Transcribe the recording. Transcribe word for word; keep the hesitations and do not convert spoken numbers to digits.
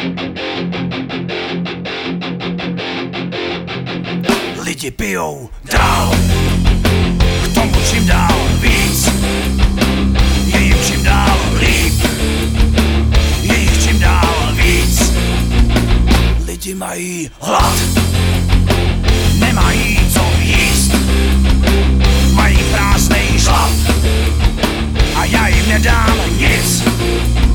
Lidi pijou dál, k tomu čím dál víc, je jim čím dál líp, je jich čím dál víc. Lidi mají hlad, nemají co jíst, mají prázdnej žlab a já jim nedám nic.